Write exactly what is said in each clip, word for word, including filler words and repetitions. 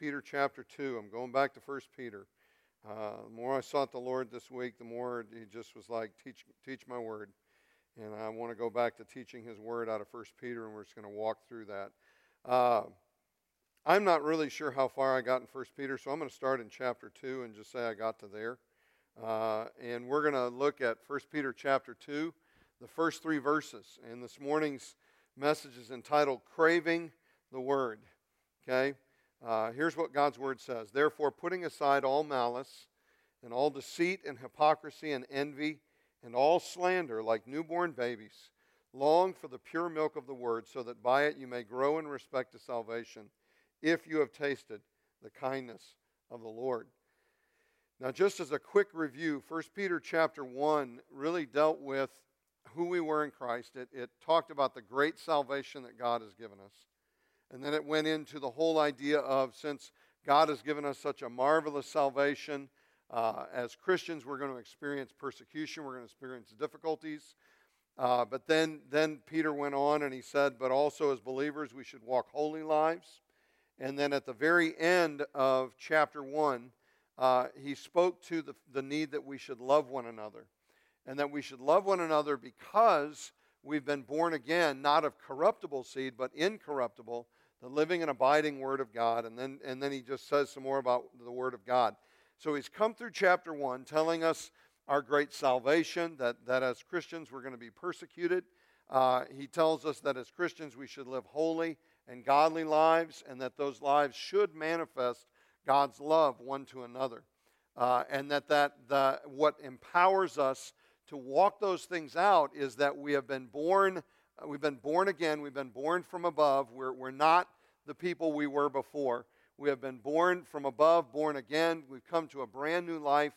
Peter chapter two. I'm going back to First Peter. Uh, the more I sought the Lord this week, the more he just was like, teach teach my word. And I want to go back to teaching his word out of First Peter, and we're just going to walk through that. Uh, I'm not really sure how far I got in First Peter, so I'm going to start in chapter two and just say I got to there. Uh, and we're going to look at First Peter chapter two, the first three verses. And this morning's message is entitled, Craving the Word. Okay? Uh, here's what God's Word says. Therefore, putting aside all malice and all deceit and hypocrisy and envy and all slander like newborn babies, long for the pure milk of the Word, so that by it you may grow in respect to salvation, if you have tasted the kindness of the Lord. Now, just as a quick review, First Peter chapter one really dealt with who we were in Christ. It, it talked about the great salvation that God has given us. And then it went into the whole idea of, since God has given us such a marvelous salvation, uh, as Christians we're going to experience persecution, we're going to experience difficulties. Uh, but then, then Peter went on and he said, but also as believers we should walk holy lives. And then at the very end of chapter one, uh, he spoke to the, the need that we should love one another. And that we should love one another because we've been born again, not of corruptible seed, but incorruptible, the living and abiding Word of God. And then, and then he just says some more about the Word of God. So he's come through chapter one telling us our great salvation, that, that as Christians we're going to be persecuted. Uh, he tells us that as Christians we should live holy and godly lives, and that those lives should manifest God's love one to another. Uh, and that, that the, what empowers us to walk those things out is that we have been born, uh, we've been born again, we've been born from above. We're, we're not the people we were before. We have been born from above, born again. We've come to a brand new life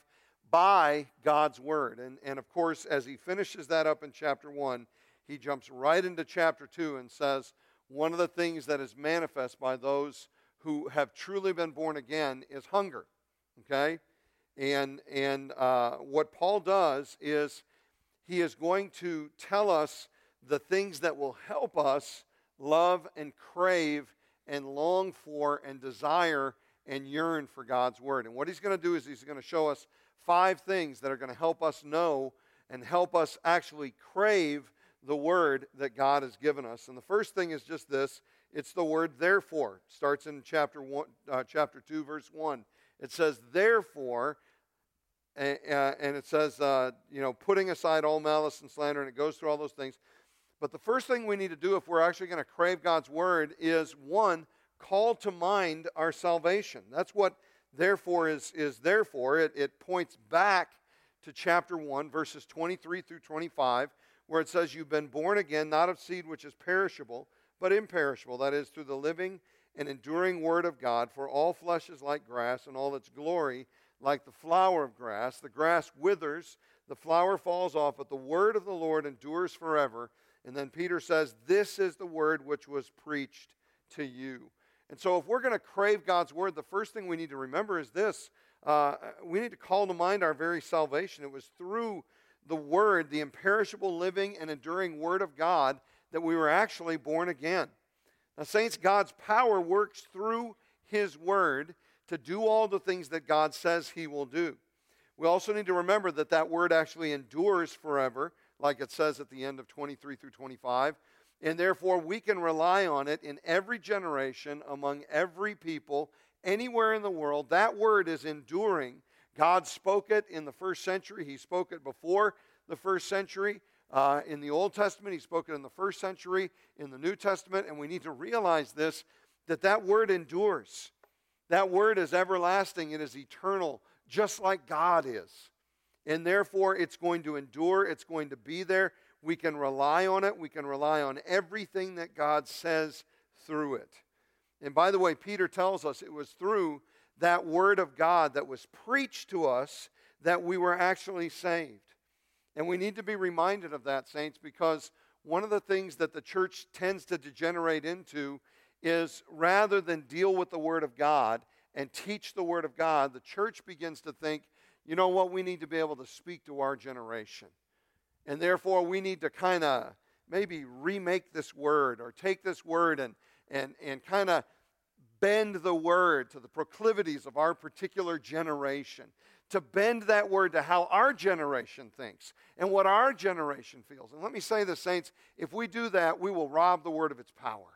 by God's Word. And, and of course, as he finishes that up in chapter one, he jumps right into chapter two and says, one of the things that is manifest by those who have truly been born again is hunger. Okay? And, and uh, what Paul does is he is going to tell us the things that will help us love and crave and long for and desire and yearn for God's Word. And what he's going to do is he's going to show us five things that are going to help us know and help us actually crave the Word that God has given us. And the first thing is just this. It's the word therefore. It starts in chapter one, uh, chapter two, verse one. It says, therefore, and, uh, and it says, uh, you know, putting aside all malice and slander, and it goes through all those things. But the first thing we need to do if we're actually going to crave God's Word is, one, call to mind our salvation. That's what therefore is, is there for. It, it points back to chapter one, verses twenty-three through twenty-five, where it says, you've been born again, not of seed which is perishable, but imperishable, that is, through the living and enduring Word of God. For all flesh is like grass, and all its glory like the flower of grass. The grass withers, the flower falls off, but the word of the Lord endures forever. And then Peter says, this is the word which was preached to you. And so if we're going to crave God's Word, the first thing we need to remember is this. Uh, we need to call to mind our very salvation. It was through the Word, the imperishable, living, and enduring Word of God, that we were actually born again. Now, saints, God's power works through His Word to do all the things that God says He will do. We also need to remember that that Word actually endures forever, like it says at the end of twenty-three through twenty-five, and therefore we can rely on it in every generation, among every people, anywhere in the world. That Word is enduring. God spoke it in the first century. He spoke it before the first century. Uh, in the Old Testament, He spoke it in the first century, in the New Testament, and we need to realize this, that that Word endures. That Word is everlasting. It is eternal, just like God is. And therefore, it's going to endure. It's going to be there. We can rely on it. We can rely on everything that God says through it. And by the way, Peter tells us it was through that Word of God that was preached to us that we were actually saved. And we need to be reminded of that, saints, because one of the things that the church tends to degenerate into is, rather than deal with the Word of God and teach the Word of God, the church begins to think, you know what, we need to be able to speak to our generation. And therefore, we need to kind of maybe remake this Word, or take this Word and, and, and kind of bend the word to the proclivities of our particular generation, to bend that word to how our generation thinks and what our generation feels. And let me say this, saints, if we do that, we will rob the word of its power.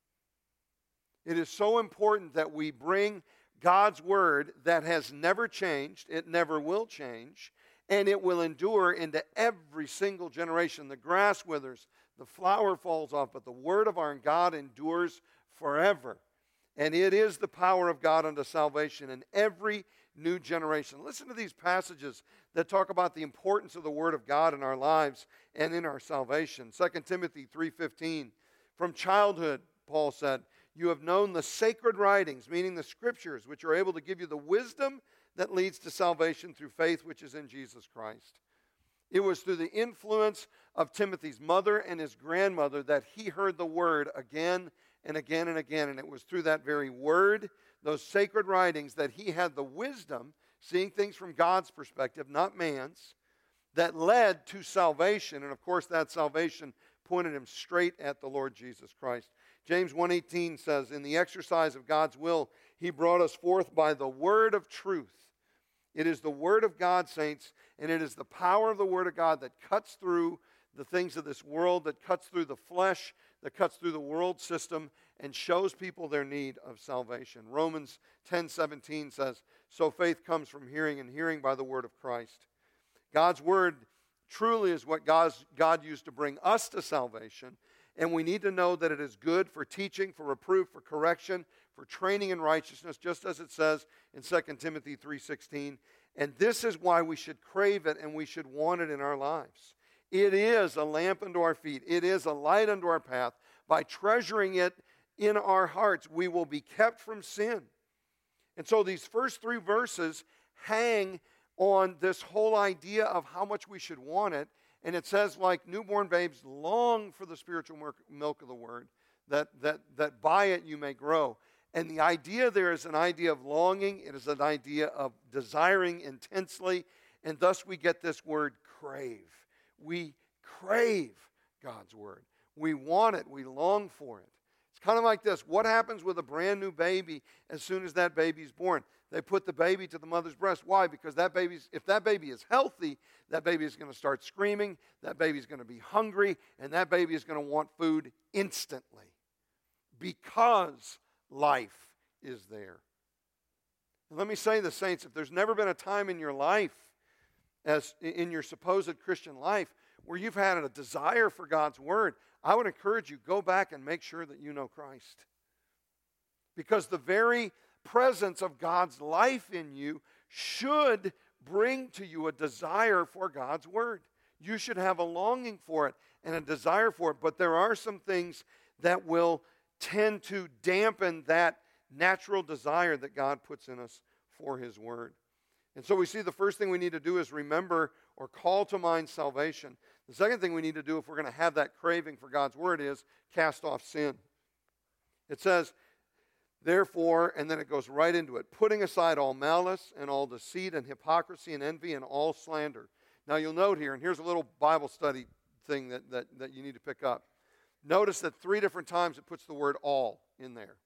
It is so important that we bring God's word that has never changed, it never will change, and it will endure into every single generation. The grass withers, the flower falls off, but the word of our God endures forever. And it is the power of God unto salvation in every new generation. Listen to these passages that talk about the importance of the word of God in our lives and in our salvation. Second Timothy three fifteen, from childhood, Paul said, you have known the sacred writings, meaning the scriptures, which are able to give you the wisdom that leads to salvation through faith which is in Jesus Christ. It was through the influence of Timothy's mother and his grandmother that he heard the word again and again and again. And it was through that very word, those sacred writings, that he had the wisdom, seeing things from God's perspective, not man's, that led to salvation. And of course, that salvation pointed him straight at the Lord Jesus Christ. James one eighteen says, in the exercise of God's will, he brought us forth by the word of truth. It is the word of God, saints, and it is the power of the word of God that cuts through the things of this world, that cuts through the flesh, that cuts through the world system, and shows people their need of salvation. Romans ten seventeen says, so faith comes from hearing, and hearing by the word of Christ. God's word truly is what God's, God used to bring us to salvation, and we need to know that it is good for teaching, for reproof, for correction, for training in righteousness, just as it says in Second Timothy three sixteen. And this is why we should crave it and we should want it in our lives. It is a lamp unto our feet. It is a light unto our path. By treasuring it in our hearts, we will be kept from sin. And so these first three verses hang on this whole idea of how much we should want it. And it says, like newborn babes, long for the spiritual milk of the word, that, that, that by it you may grow. And the idea there is an idea of longing. It is an idea of desiring intensely. And thus we get this word crave. We crave God's word. We want it. We long for it. It's kind of like this. What happens with a brand new baby as soon as that baby's born? They put the baby to the mother's breast. Why? Because that baby's, if that baby is healthy, that baby is going to start screaming, that baby is going to be hungry, and that baby is going to want food instantly because life is there. And let me say this, saints, if there's never been a time in your life, as in your supposed Christian life, where you've had a desire for God's word, I would encourage you, go back and make sure that you know Christ. Because the very presence of God's life in you should bring to you a desire for God's word. You should have a longing for it and a desire for it. But there are some things that will tend to dampen that natural desire that God puts in us for his word. And so we see the first thing we need to do is remember or call to mind salvation. The second thing we need to do if we're going to have that craving for God's word is cast off sin. It says, therefore, and then it goes right into it, putting aside all malice and all deceit and hypocrisy and envy and all slander. Now you'll note here, and here's a little Bible study thing that, that, that you need to pick up. Notice that three different times it puts the word all in there.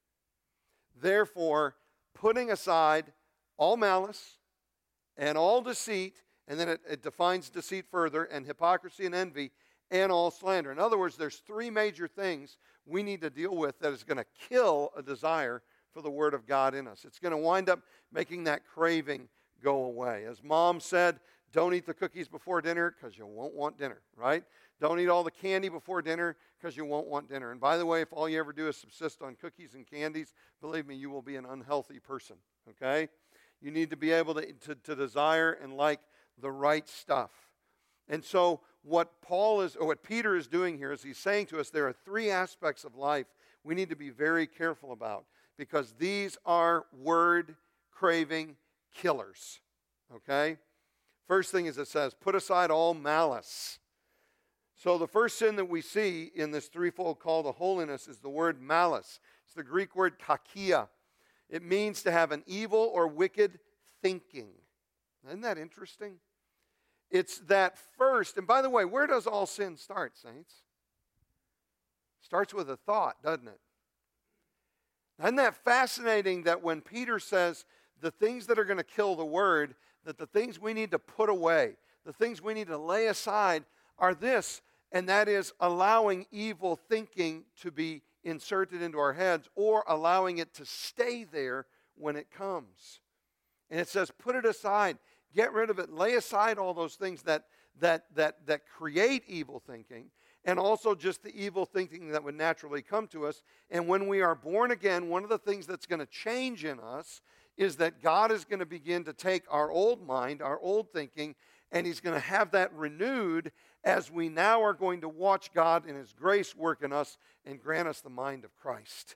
Therefore, putting aside all malice and all deceit, and then it, it defines deceit further, and hypocrisy and envy, and all slander. In other words, there's three major things we need to deal with that is going to kill a desire for the word of God in us. It's going to wind up making that craving go away. As Mom said, don't eat the cookies before dinner because you won't want dinner, right? Don't eat all the candy before dinner because you won't want dinner. And by the way, if all you ever do is subsist on cookies and candies, believe me, you will be an unhealthy person, okay? You need to be able to, to, to desire and like the right stuff. And so what Paul is, or what Peter is doing here is he's saying to us there are three aspects of life we need to be very careful about because these are word craving killers, okay? First thing is it says, put aside all malice. So the first sin that we see in this threefold call to holiness is the word malice. It's the Greek word kakia. It means to have an evil or wicked thinking. Isn't that interesting? It's that first, and by the way, where does all sin start, saints? Starts with a thought, doesn't it? Isn't that fascinating that when Peter says the things that are going to kill the word, that the things we need to put away, the things we need to lay aside are this, and that is allowing evil thinking to be inserted into our heads or allowing it to stay there when it comes. And it says, put it aside, get rid of it, lay aside all those things that that that that create evil thinking, and also just the evil thinking that would naturally come to us. And when we are born again, one of the things that's going to change in us is that God is going to begin to take our old mind, our old thinking, and he's going to have that renewed as we now are going to watch God in his grace work in us and grant us the mind of Christ.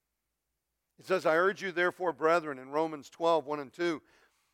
It says, I urge you therefore, brethren, in Romans twelve, one and two,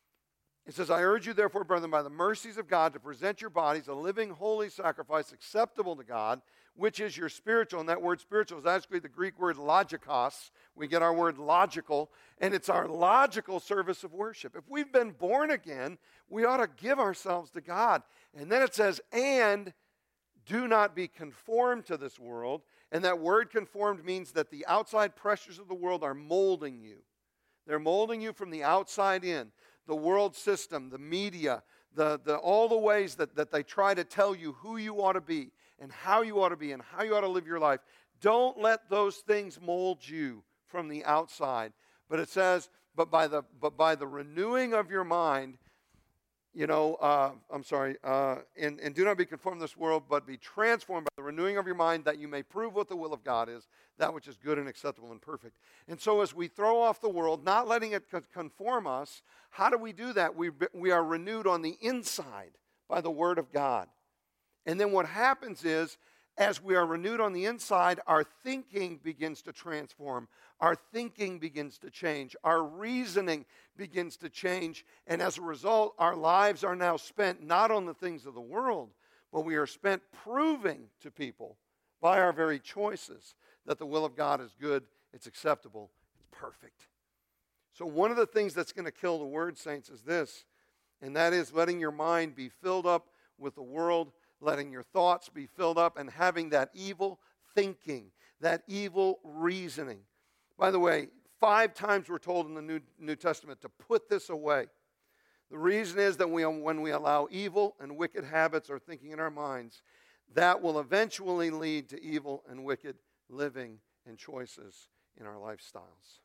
it says, I urge you therefore, brethren, by the mercies of God, to present your bodies a living, holy sacrifice acceptable to God, which is your spiritual. And that word spiritual is actually the Greek word logikos. We get our word logical, and it's our logical service of worship. If we've been born again, we ought to give ourselves to God. And then it says, and do not be conformed to this world. And that word conformed means that the outside pressures of the world are molding you. They're molding you from the outside in. The world system, the media, the, the, all the ways that, that they try to tell you who you ought to be and how you ought to be and how you ought to live your life. Don't let those things mold you from the outside. But it says, but by the, but by the renewing of your mind, you know, uh, I'm sorry, uh, and, and do not be conformed to this world, but be transformed by the renewing of your mind, that you may prove what the will of God is, that which is good and acceptable and perfect. And so as we throw off the world, not letting it conform us, how do we do that? We, we are renewed on the inside by the Word of God. And then what happens is, as we are renewed on the inside, our thinking begins to transform. Our thinking begins to change. Our reasoning begins to change. And as a result, our lives are now spent not on the things of the world, but we are spent proving to people by our very choices that the will of God is good, it's acceptable, it's perfect. So one of the things that's going to kill the word, saints, is this, and that is letting your mind be filled up with the world, letting your thoughts be filled up, and having that evil thinking, that evil reasoning. By the way, five times we're told in the New, New Testament to put this away. The reason is that we, when we allow evil and wicked habits or thinking in our minds, that will eventually lead to evil and wicked living and choices in our lifestyles.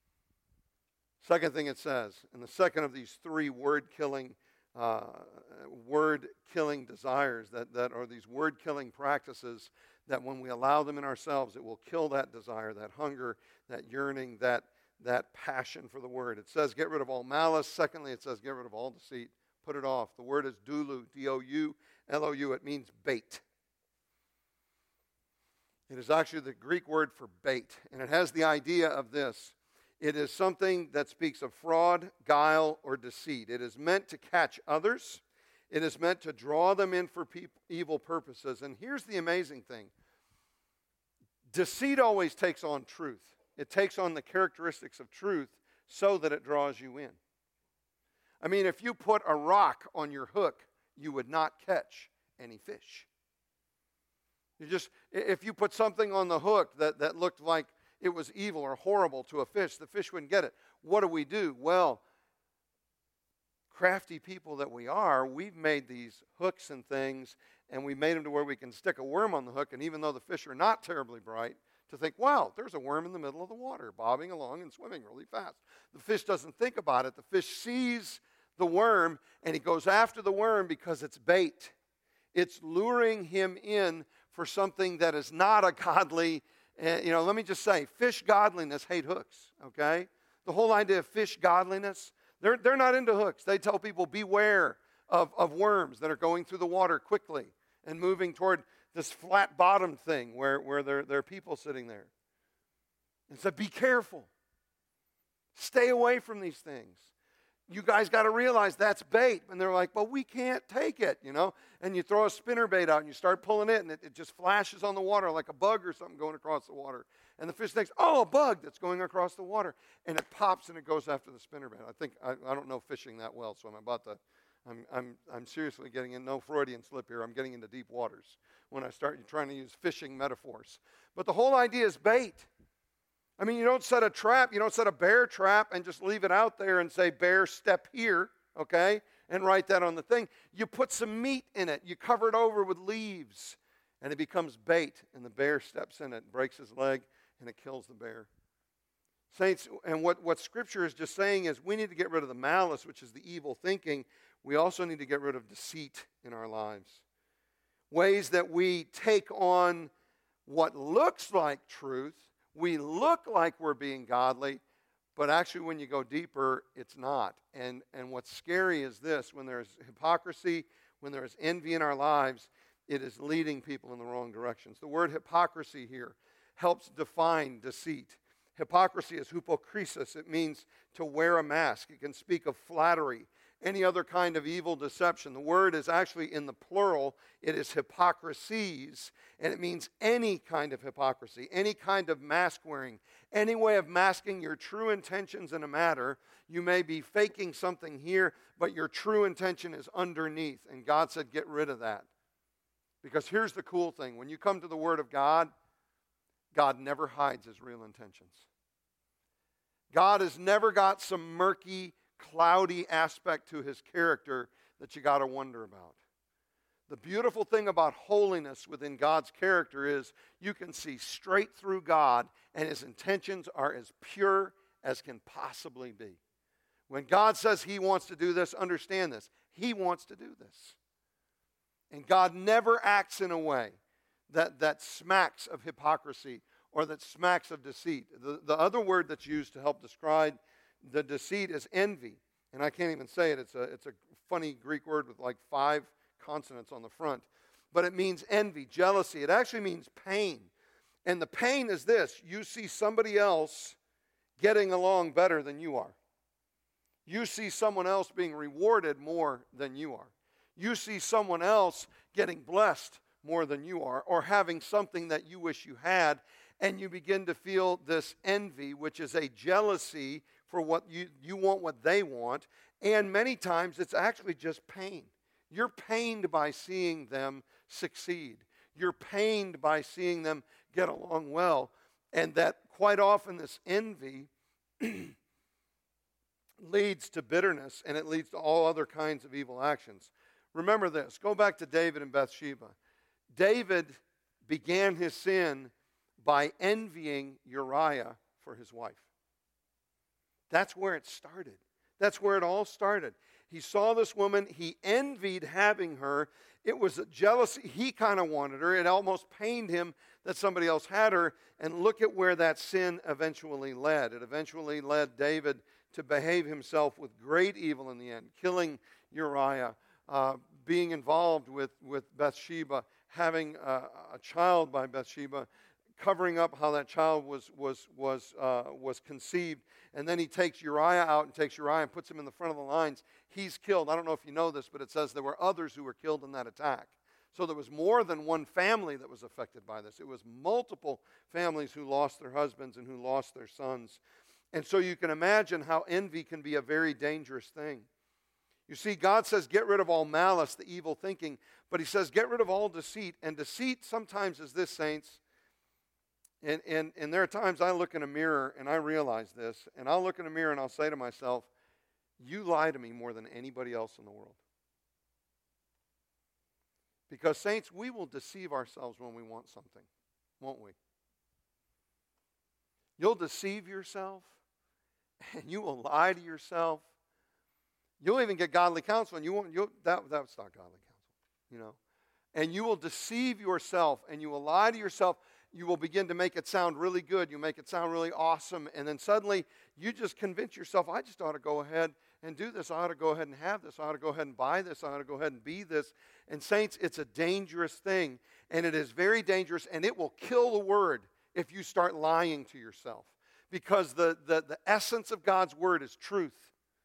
Second thing it says, and the second of these three word-killing uh, word-killing desires, that, that are these word-killing practices, that when we allow them in ourselves, it will kill that desire, that hunger, that yearning, that, that passion for the word. It says, get rid of all malice. Secondly, it says, get rid of all deceit. Put it off. The word is doulou, D O U L O U. It means bait. It is actually the Greek word for bait, and it has the idea of this. It is something that speaks of fraud, guile, or deceit. It is meant to catch others. It is meant to draw them in for pe- evil purposes. And here's the amazing thing. Deceit always takes on truth. It takes on the characteristics of truth so that it draws you in. I mean, if you put a rock on your hook, you would not catch any fish. You just, if you put something on the hook that, that looked like it was evil or horrible to a fish, the fish wouldn't get it. What do we do? Well, crafty people that we are, we've made these hooks and things, and we made them to where we can stick a worm on the hook, and even though the fish are not terribly bright, to think, wow, there's a worm in the middle of the water, bobbing along and swimming really fast. The fish doesn't think about it. The fish sees the worm, and he goes after the worm because it's bait. It's luring him in for something that is not a godly. Uh, you know, let me just say, fish godliness hate hooks, okay? The whole idea of fish godliness, they're, they're not into hooks. They tell people, beware of, of worms that are going through the water quickly and moving toward this flat-bottomed thing where, where there, there are people sitting there. And so be careful. Stay away from these things. You guys got to realize that's bait. And they're like, well, we can't take it, you know. And you throw a spinner bait out and you start pulling it, and it, it just flashes on the water like a bug or something going across the water. And the fish thinks, oh, a bug that's going across the water. And it pops and it goes after the spinner bait. I think, I, I don't know fishing that well, so I'm about to, I'm, I'm, I'm seriously getting in, no Freudian slip here, I'm getting into deep waters when I start trying to use fishing metaphors. But the whole idea is bait. I mean, you don't set a trap, you don't set a bear trap and just leave it out there and say, bear, step here, okay, and write that on the thing. You put some meat in it, you cover it over with leaves, and it becomes bait, and the bear steps in it, breaks his leg, and it kills the bear. Saints, and what, what Scripture is just saying is we need to get rid of the malice, which is the evil thinking. We also need to get rid of deceit in our lives. Ways that we take on what looks like truth, we look like we're being godly, but actually when you go deeper, it's not. And, and what's scary is this: when there's hypocrisy, when there's envy in our lives, it is leading people in the wrong directions. The word hypocrisy here helps define deceit. Hypocrisy is hypokrisis. It means to wear a mask. It can speak of flattery, any other kind of evil deception. The word is actually in the plural. It is hypocrisies, and it means any kind of hypocrisy, any kind of mask wearing, any way of masking your true intentions in a matter. You may be faking something here, but your true intention is underneath, and God said get rid of that. Because here's the cool thing. When you come to the Word of God, God never hides his real intentions. God has never got some murky, cloudy aspect to his character that you got to wonder about. The beautiful thing about holiness within God's character is you can see straight through God, and his intentions are as pure as can possibly be. When God says he wants to do this, understand this. He wants to do this. And God never acts in a way that, that smacks of hypocrisy or that smacks of deceit. The, the other word that's used to help describe the deceit is envy. And I can't even say it. It's a, it's a funny Greek word with like five consonants on the front. But it means envy, jealousy. It actually means pain. And the pain is this: you see somebody else getting along better than you are. You see someone else being rewarded more than you are. You see someone else getting blessed more than you are, or having something that you wish you had, and you begin to feel this envy, which is a jealousy for what you, you want what they want, and many times it's actually just pain. You're pained by seeing them succeed. You're pained by seeing them get along well, and that quite often this envy leads to bitterness, and it leads to all other kinds of evil actions. Remember this. Go back to David and Bathsheba. David began his sin by envying Uriah for his wife. That's where it started. That's where it all started. He saw this woman. He envied having her. It was a jealousy. He kind of wanted her. It almost pained him that somebody else had her. And look at where that sin eventually led. It eventually led David to behave himself with great evil in the end, killing Uriah, uh, being involved with, with Bathsheba, having uh, a child by Bathsheba, covering up how that child was was was uh, was conceived, and then he takes Uriah out and takes Uriah and puts him in the front of the lines. He's killed. I don't know if you know this, but it says there were others who were killed in that attack. So there was more than one family that was affected by this. It was multiple families who lost their husbands and who lost their sons. And so you can imagine how envy can be a very dangerous thing. You see, God says get rid of all malice, the evil thinking, but he says get rid of all deceit. And deceit sometimes is this, saints. And, and, and there are times I look in a mirror and I realize this, and I'll look in a mirror and I'll say to myself, you lie to me more than anybody else in the world. Because, saints, we will deceive ourselves when we want something, won't we? You'll deceive yourself, and you will lie to yourself. You'll even get godly counsel, and you won't. You'll, that that's not godly counsel, you know. And you will deceive yourself, and you will lie to yourself. You will begin to make it sound really good. You make it sound really awesome, and then suddenly you just convince yourself, I just ought to go ahead and do this. I ought to go ahead and have this. I ought to go ahead and buy this. I ought to go ahead and be this. And saints, it's a dangerous thing, and it is very dangerous, and it will kill the word if you start lying to yourself, because the, the, the essence of God's word is truth.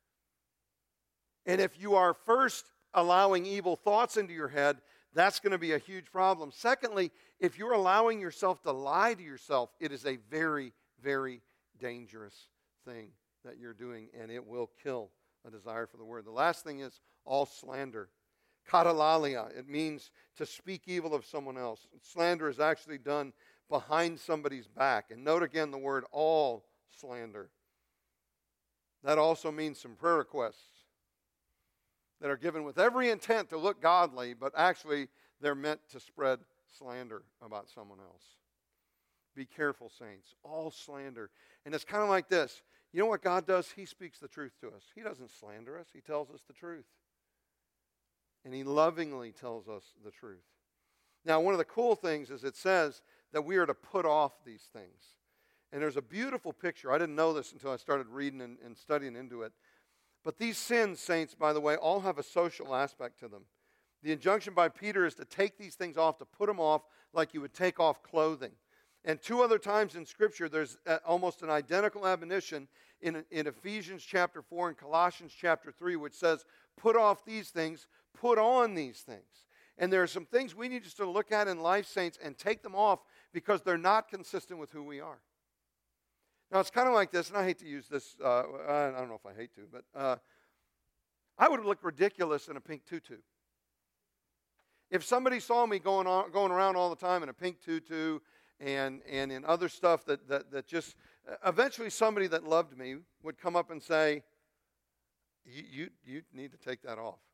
And if you are first allowing evil thoughts into your head, that's going to be a huge problem. Secondly, if you're allowing yourself to lie to yourself, it is a very, very dangerous thing that you're doing, and it will kill a desire for the word. The last thing is all slander. Katalalia, it means to speak evil of someone else. Slander is actually done behind somebody's back. And note again the word all slander. That also means some prayer requests that are given with every intent to look godly, but actually they're meant to spread slander about someone else. Be careful, saints. All slander. And it's kind of like this. You know what God does? He speaks the truth to us. He doesn't slander us. He tells us the truth. And He lovingly tells us the truth. Now, one of the cool things is it says that we are to put off these things. And there's a beautiful picture. I didn't know this until I started reading and, and studying into it. But these sins, saints, by the way, all have a social aspect to them. The injunction by Peter is to take these things off, to put them off like you would take off clothing. And two other times in Scripture, there's a, almost an identical admonition in, in Ephesians chapter four and Colossians chapter three, which says, put off these things, put on these things. And there are some things we need just to look at in life, saints, and take them off because they're not consistent with who we are. Now, it's kind of like this, and I hate to use this. Uh, I don't know if I hate to, but uh, I would look ridiculous in a pink tutu. If somebody saw me going on, going around all the time in a pink tutu and and in other stuff that, that, that just, eventually somebody that loved me would come up and say, you, you, you need to take that off.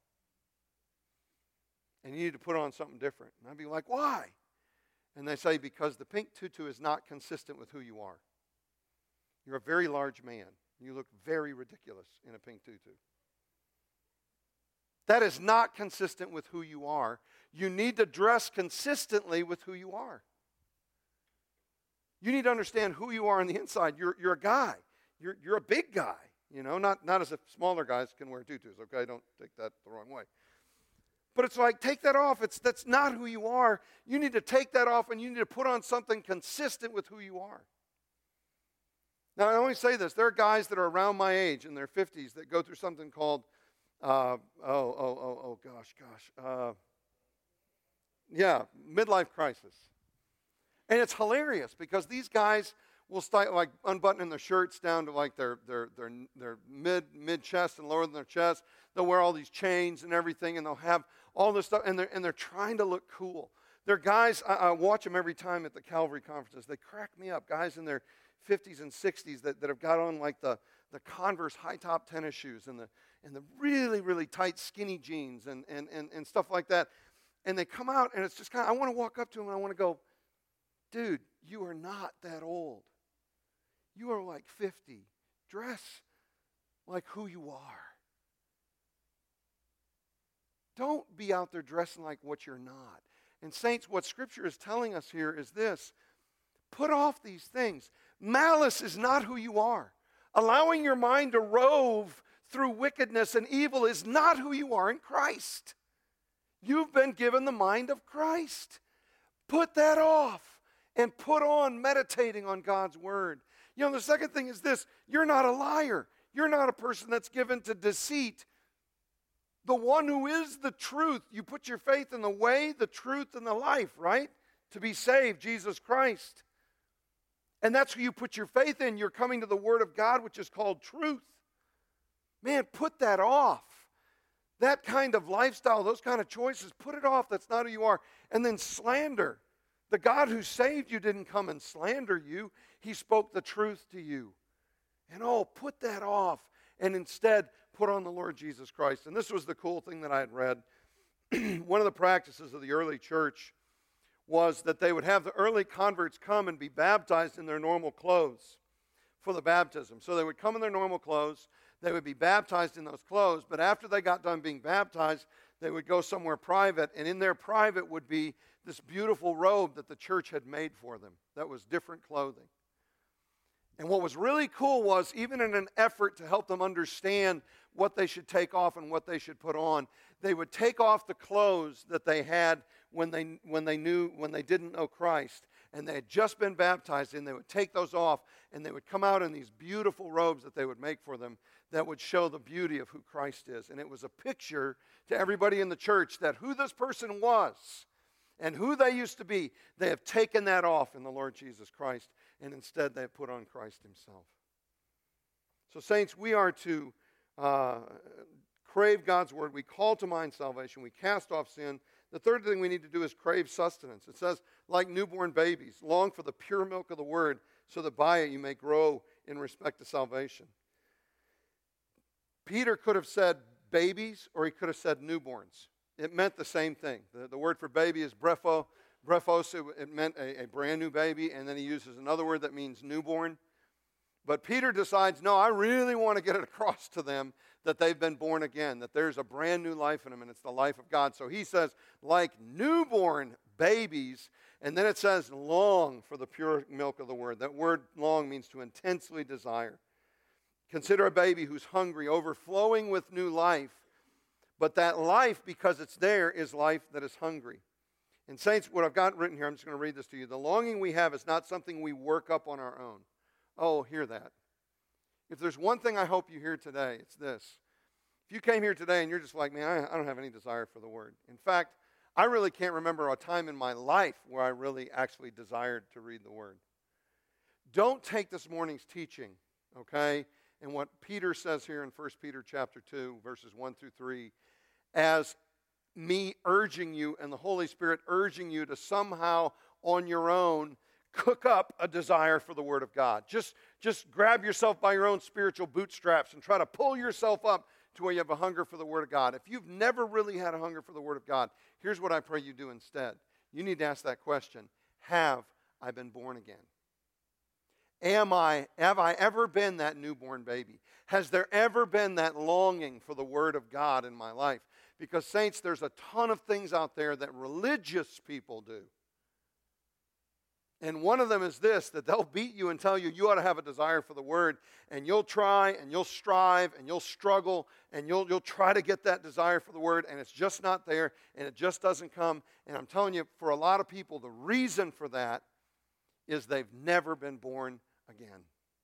And you need to put on something different. And I'd be like, why? And they say, because the pink tutu is not consistent with who you are. You're a very large man. You look very ridiculous in a pink tutu. That is not consistent with who you are. You need to dress consistently with who you are. You need to understand who you are on the inside. You're, you're a guy. You're, you're a big guy. You know, not, not as if smaller guys can wear tutus, okay? Don't take that the wrong way. But it's like, take that off. It's, that's not who you are. You need to take that off and you need to put on something consistent with who you are. Now, I only say this. There are guys that are around my age in their fifties that go through something called, uh, oh, oh, oh, oh, gosh, gosh. Uh, yeah, midlife crisis. And it's hilarious because these guys will start like unbuttoning their shirts down to like their their their their mid mid chest and lower than their chest. They'll wear all these chains and everything, and they'll have all this stuff, and they're and they're trying to look cool. They're guys. I, I watch them every time at the Calvary conferences. They crack me up. Guys in their fifties and sixties that, that have got on like the the Converse high top tennis shoes and the and the really really tight skinny jeans and and and, and stuff like that. And they come out, and it's just kind of, I want to walk up to them and I want to go, dude, you are not that old. You are like fifty. Dress like who you are. Don't be out there dressing like what you're not. And saints, what Scripture is telling us here is this. Put off these things. Malice is not who you are. Allowing your mind to rove through wickedness and evil is not who you are in Christ. You've been given the mind of Christ. Put that off and put on meditating on God's Word. You know, the second thing is this. You're not a liar. You're not a person that's given to deceit. The one who is the truth, you put your faith in the way, the truth, and the life, right? To be saved, Jesus Christ. And that's who you put your faith in. You're coming to the Word of God, which is called truth. Man, put that off. That kind of lifestyle, those kind of choices, put it off. That's not who you are. And then slander. The God who saved you didn't come and slander you. He spoke the truth to you. And oh, put that off. And instead, put on the Lord Jesus Christ. And this was the cool thing that I had read. One of the practices of the early church was that they would have the early converts come and be baptized in their normal clothes for the baptism. So they would come in their normal clothes. They would be baptized in those clothes. But after they got done being baptized, they would go somewhere private. And in their private would be this beautiful robe that the church had made for them. That was different clothing. And what was really cool was, even in an effort to help them understand what they should take off and what they should put on, they would take off the clothes that they had when they when they knew when they didn't know Christ, and they had just been baptized, and they would take those off, and they would come out in these beautiful robes that they would make for them that would show the beauty of who Christ is. And it was a picture to everybody in the church that who this person was and who they used to be, they have taken that off in the Lord Jesus Christ, and instead they have put on Christ Himself. So saints, we are to uh, crave God's Word. We call to mind salvation. We cast off sin. The third thing we need to do is crave sustenance. It says, like newborn babies, long for the pure milk of the word, so that by it you may grow in respect to salvation. Peter could have said babies, or he could have said newborns. It meant the same thing. The, the word for baby is brepho. Brephos, it, it meant a, a brand new baby, and then he uses another word that means newborn. But Peter decides, no, I really want to get it across to them that they've been born again, that there's a brand new life in them, and it's the life of God. So he says, like newborn babies, and then it says, long for the pure milk of the word. That word long means to intensely desire. Consider a baby who's hungry, overflowing with new life, but that life, because it's there, is life that is hungry. And saints, what I've got written here, I'm just going to read this to you. The longing we have is not something we work up on our own. Oh, hear that. If there's one thing I hope you hear today, it's this. If you came here today and you're just like, man, I, I don't have any desire for the word. In fact, I really can't remember a time in my life where I really actually desired to read the word. Don't take this morning's teaching, okay, and what Peter says here in First Peter chapter two, verses one through three, as me urging you and the Holy Spirit urging you to somehow on your own cook up a desire for the Word of God. Just, just grab yourself by your own spiritual bootstraps and try to pull yourself up to where you have a hunger for the Word of God. If you've never really had a hunger for the Word of God, here's what I pray you do instead. You need to ask that question. Have I been born again? Am I, have I ever been that newborn baby? Has there ever been that longing for the Word of God in my life? Because, saints, there's a ton of things out there that religious people do. And one of them is this, that they'll beat you and tell you you ought to have a desire for the Word, and you'll try, and you'll strive, and you'll struggle, and you'll, you'll try to get that desire for the Word, and it's just not there, and it just doesn't come. And I'm telling you, for a lot of people, the reason for that is they've never been born again.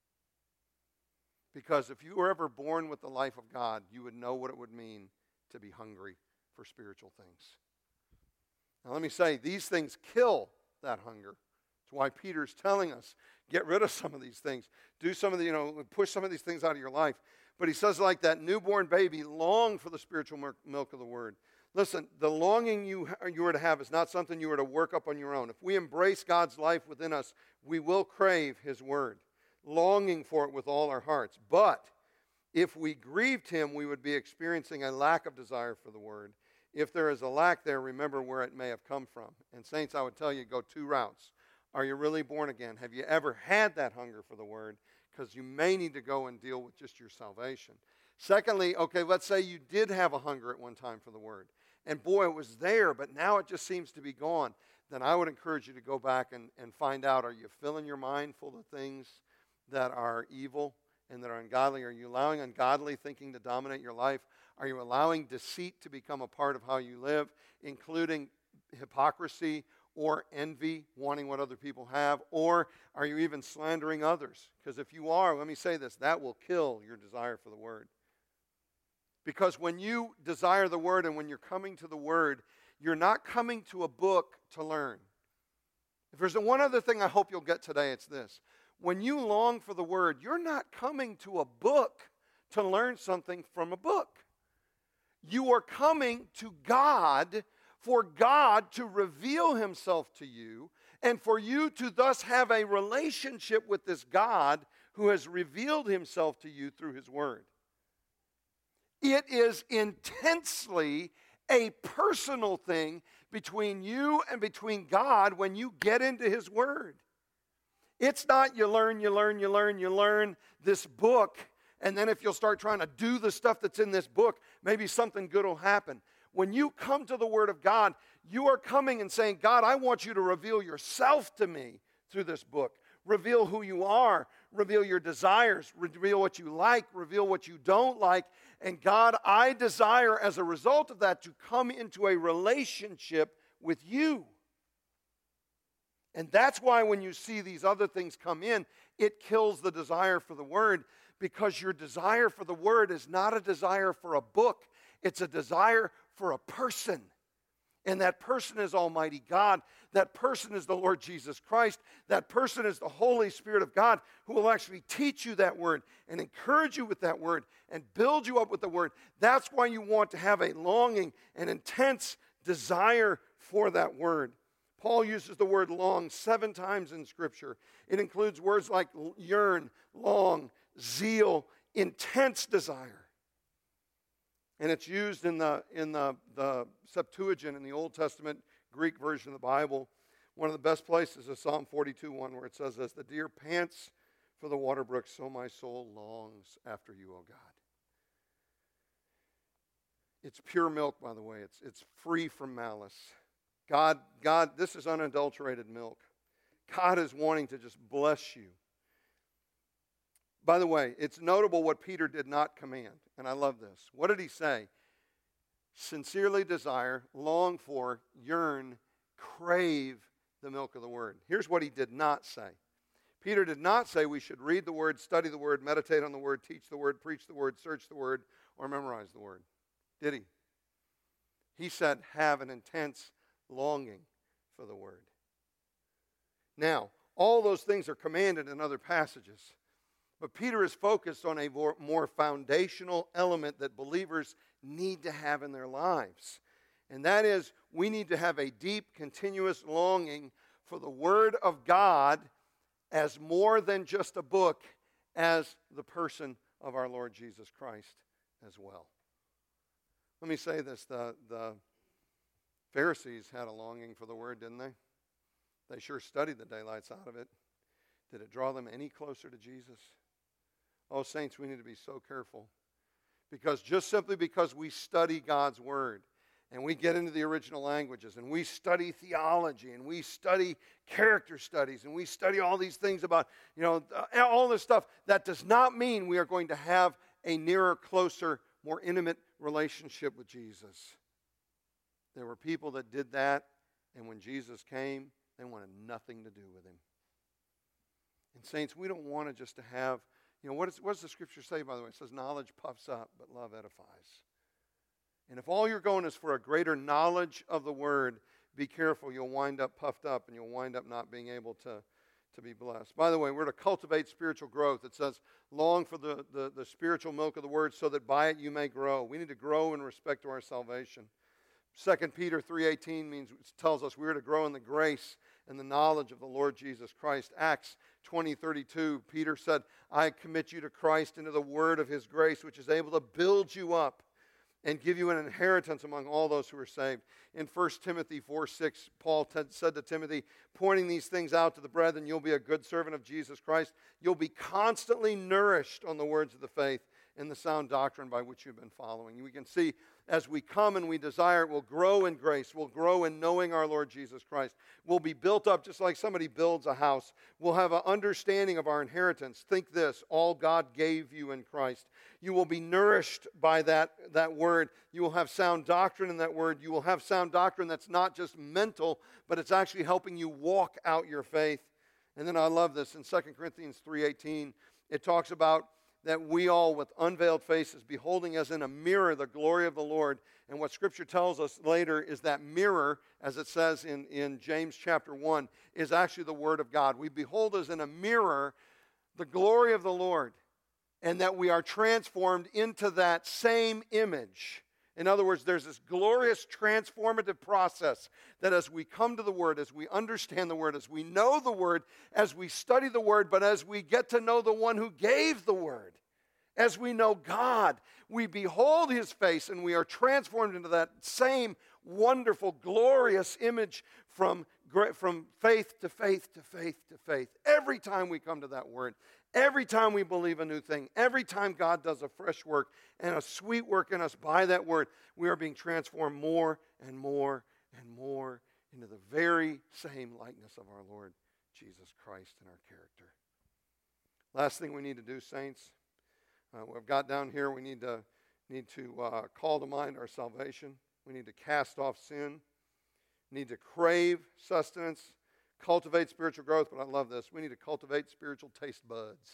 Because if you were ever born with the life of God, you would know what it would mean to be hungry for spiritual things. Now let me say, these things kill that hunger. That's why Peter's telling us, get rid of some of these things. Do some of the, you know, push some of these things out of your life. But he says, like that newborn baby, long for the spiritual milk of the Word. Listen, the longing you, you are to have is not something you are to work up on your own. If we embrace God's life within us, we will crave His Word, longing for it with all our hearts. But if we grieved Him, we would be experiencing a lack of desire for the Word. If there is a lack there, remember where it may have come from. And saints, I would tell you, go two routes. Are you really born again? Have you ever had that hunger for the Word? Because you may need to go and deal with just your salvation. Secondly, okay, let's say you did have a hunger at one time for the Word. And boy, it was there, but now it just seems to be gone. Then I would encourage you to go back and, and find out, are you filling your mind full of things that are evil and that are ungodly? Are you allowing ungodly thinking to dominate your life? Are you allowing deceit to become a part of how you live, including hypocrisy or envy, wanting what other people have? Or are you even slandering others? Because if you are, let me say this, that will kill your desire for the Word. Because when you desire the Word and when you're coming to the Word, you're not coming to a book to learn. If there's one other thing I hope you'll get today, it's this. When you long for the Word, you're not coming to a book to learn something from a book. You are coming to God for God to reveal Himself to you and for you to thus have a relationship with this God who has revealed Himself to you through His Word. It is intensely a personal thing between you and between God when you get into His Word. It's not you learn, you learn, you learn, you learn this book, and then if you'll start trying to do the stuff that's in this book, maybe something good will happen. When you come to the Word of God, you are coming and saying, God, I want you to reveal yourself to me through this book. Reveal who you are. Reveal your desires. Reveal what you like. Reveal what you don't like. And God, I desire as a result of that to come into a relationship with you. And that's why when you see these other things come in, it kills the desire for the Word, because your desire for the Word is not a desire for a book. It's a desire for a person. And that person is Almighty God. That person is the Lord Jesus Christ. That person is the Holy Spirit of God who will actually teach you that Word and encourage you with that Word and build you up with the Word. That's why you want to have a longing, an intense desire for that word. Paul uses the word long seven times in Scripture. It includes words like yearn, long, zeal, intense desire. And it's used in the in the, the Septuagint, in the Old Testament Greek version of the Bible. One of the best places is Psalm forty-two one, where it says, as the deer pants for the water brook, so my soul longs after you, O God. It's pure milk, by the way. It's, it's free from malice. God, God, this is unadulterated milk. God is wanting to just bless you. By the way, it's notable what Peter did not command, and I love this. What did he say? Sincerely desire, long for, yearn, crave the milk of the word. Here's what he did not say. Peter did not say we should read the word, study the word, meditate on the word, teach the word, preach the word, search the word, or memorize the word. Did he? He said have an intense longing for the word. Now, all those things are commanded in other passages. But Peter is focused on a more foundational element that believers need to have in their lives. And that is, we need to have a deep, continuous longing for the Word of God as more than just a book, as the person of our Lord Jesus Christ as well. Let me say this. The, the Pharisees had a longing for the Word, didn't they? They sure studied the daylights out of it. Did it draw them any closer to Jesus? Oh, saints, we need to be so careful. Because just simply because we study God's Word and we get into the original languages and we study theology and we study character studies and we study all these things about, you know, all this stuff, that does not mean we are going to have a nearer, closer, more intimate relationship with Jesus. There were people that did that, and when Jesus came, they wanted nothing to do with him. And saints, we don't want to just to have, you know, what, is, what does the Scripture say, by the way? It says, knowledge puffs up, but love edifies. And if all you're going is for a greater knowledge of the Word, be careful. You'll wind up puffed up, and you'll wind up not being able to, to be blessed. By the way, we're to cultivate spiritual growth. It says, long for the, the, the spiritual milk of the Word, so that by it you may grow. We need to grow in respect to our salvation. Second Peter three eighteen means, tells us we're to grow in the grace and the knowledge of the Lord Jesus Christ. Acts twenty thirty-two, Peter said, I commit you to Christ and to the word of his grace, which is able to build you up and give you an inheritance among all those who are saved. In First Timothy four six, Paul t- said to Timothy, pointing these things out to the brethren, you'll be a good servant of Jesus Christ. You'll be constantly nourished on the words of the faith and the sound doctrine by which you've been following. We can see as we come and we desire it, we'll grow in grace. We'll grow in knowing our Lord Jesus Christ. We'll be built up just like somebody builds a house. We'll have an understanding of our inheritance. Think this, all God gave you in Christ. You will be nourished by that, that word. You will have sound doctrine in that word. You will have sound doctrine that's not just mental, but it's actually helping you walk out your faith. And then I love this. In Second Corinthians three eighteen, it talks about that we all with unveiled faces, beholding as in a mirror the glory of the Lord. And what Scripture tells us later is that mirror, as it says in, in James chapter one, is actually the Word of God. We behold as in a mirror the glory of the Lord, and that we are transformed into that same image. In other words, there's this glorious transformative process that as we come to the Word, as we understand the Word, as we know the Word, as we study the Word, but as we get to know the one who gave the Word, as we know God, we behold His face and we are transformed into that same wonderful, glorious image from, from faith to faith to faith to faith. Every time we come to that Word, every time we believe a new thing, every time God does a fresh work and a sweet work in us by that Word, we are being transformed more and more and more into the very same likeness of our Lord Jesus Christ in our character. Last thing we need to do, saints, uh, we've got down here, we need to, need to uh, call to mind our salvation. We need to cast off sin. We need to crave sustenance. Cultivate spiritual growth, but I love this. We need to cultivate spiritual taste buds.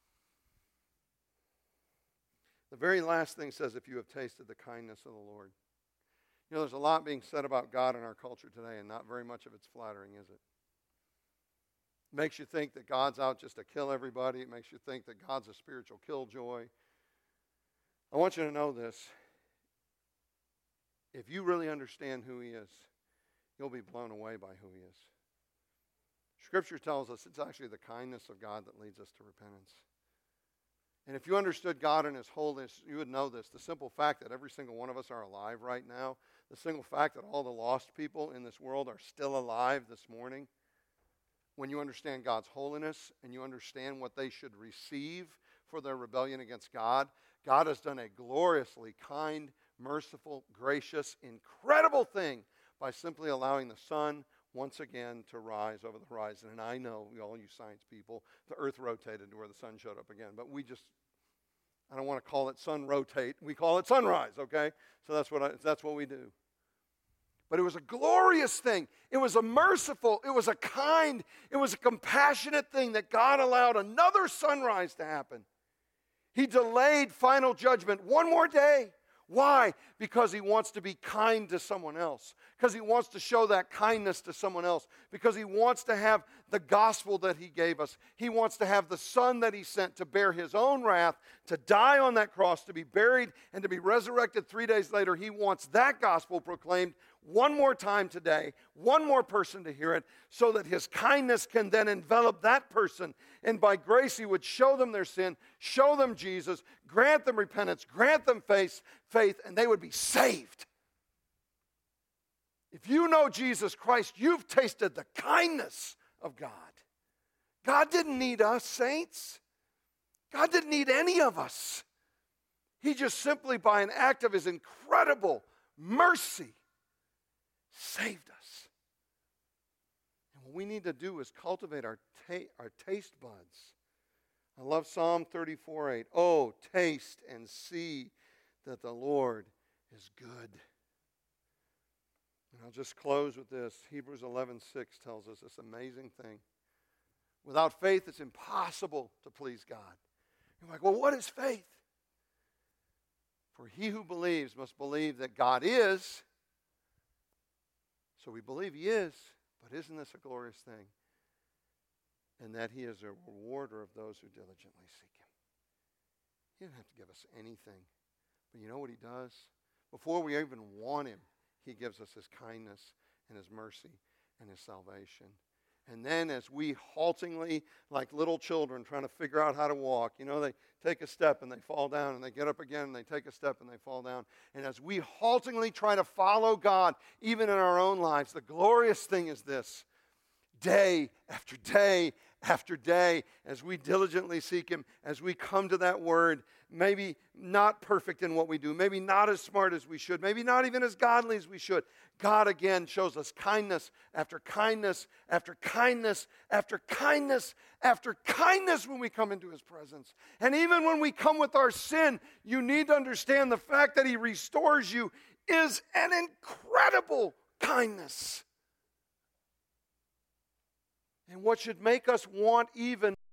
The very last thing says, if you have tasted the kindness of the Lord. You know, there's a lot being said about God in our culture today, and not very much of it's flattering, is it? It makes you think that God's out just to kill everybody. It makes you think that God's a spiritual killjoy. I want you to know this. if you really understand who he is, you'll be blown away by who he is. Scripture tells us it's actually the kindness of God that leads us to repentance. And if you understood God and his holiness, you would know this. The simple fact that every single one of us are alive right now, the single fact that all the lost people in this world are still alive this morning, when you understand God's holiness and you understand what they should receive for their rebellion against God, God has done a gloriously kind, merciful, gracious, incredible thing by simply allowing the sun once again to rise over the horizon. And I know, all you science people, the earth rotated to where the sun showed up again. But we just, I don't want to call it sun rotate. We call it sunrise, okay? So that's what I, that's what we do. But it was a glorious thing. It was a merciful, it was a kind, it was a compassionate thing that God allowed another sunrise to happen. He delayed final judgment one more day. Why? Because he wants to be kind to someone else. Because he wants to show that kindness to someone else. Because he wants to have the gospel that he gave us. He wants to have the Son that he sent to bear his own wrath, to die on that cross, to be buried, and to be resurrected three days later. He wants that gospel proclaimed one more time today, one more person to hear it, so that his kindness can then envelop that person. And by grace, he would show them their sin, show them Jesus, grant them repentance, grant them faith, faith, and they would be saved. If you know Jesus Christ, you've tasted the kindness of God. God didn't need us, saints. God didn't need any of us. He just simply, by an act of his incredible mercy, saved us. And what we need to do is cultivate our, ta- our taste buds. I love Psalm thirty-four eight. Oh, taste and see that the Lord is good. And I'll just close with this. Hebrews eleven six tells us this amazing thing. Without faith, it's impossible to please God. You're like, well, what is faith? For he who believes must believe that God is. So we believe he is, but isn't this a glorious thing? And that he is a rewarder of those who diligently seek him. He didn't have to give us anything. But you know what he does? Before we even want him, he gives us his kindness and his mercy and his salvation. And then as we haltingly, like little children trying to figure out how to walk, you know, they take a step and they fall down, and they get up again and they take a step and they fall down. And as we haltingly try to follow God, even in our own lives, the glorious thing is this. Day after day after day, as we diligently seek him, as we come to that word, maybe not perfect in what we do, maybe not as smart as we should, maybe not even as godly as we should, God again shows us kindness after kindness after kindness after kindness after kindness when we come into his presence. And even when we come with our sin, you need to understand the fact that he restores you is an incredible kindness. And what should make us want even